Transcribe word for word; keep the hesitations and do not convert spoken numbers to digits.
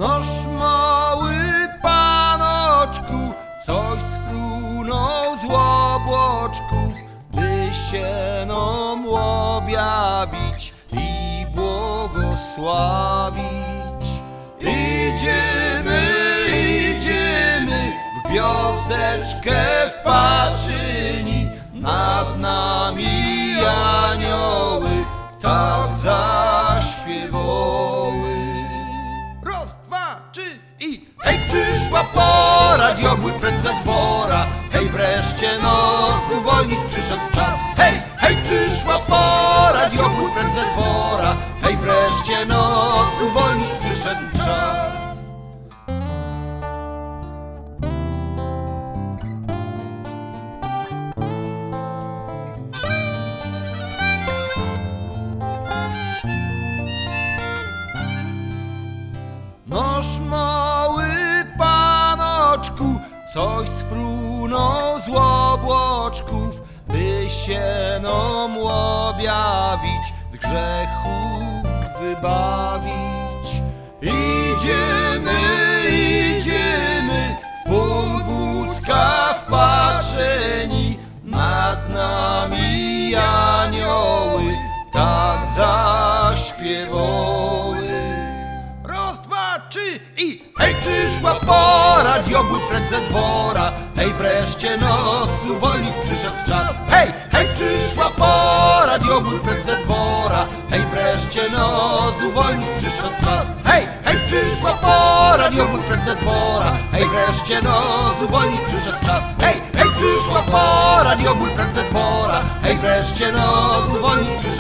Noż mały panoczku coś sfrunął z łobłoczków, by się nam objawić i błogosławić. Idziemy, idziemy w gwiazdeczkę wpatrzyni, nad nami anioły tak zaśpiewały. Raz, dwa, trzy i hej, przyszła pora, diabły precz ze dwora. Hej, wreszcie nos uwolnić przyszedł czas. Hej, hej, przyszła pora, diabły precz ze dwora. Hej, wreszcie nos uwolnić przyszedł czas. Noż mały panoczku coś sfrunął z łobłoczków, by się nam objawić, z grzechów wybawić. Idziemy, idziemy w punkt Łódzka wpatrzeni, nad nami anioły tak zaśpiewały. Raz, dwa, trzy i hej, przyszła pora, diabły precz ze dwora. Hej, wreszcie nos uwolnić przyszedł czas. Hej, hej, przyszła pora, diabły precz ze dwora. Hej, wreszcie nos uwolnić przyszedł czas. Hej, hej, przyszła pora, diabły precz ze dwora. Hej, wreszcie nos uwolnić przyszedł czas. Hej, hej, przyszła pora, diabły precz ze dwora. Hej, wreszcie nos uwolnić przyszedł czas.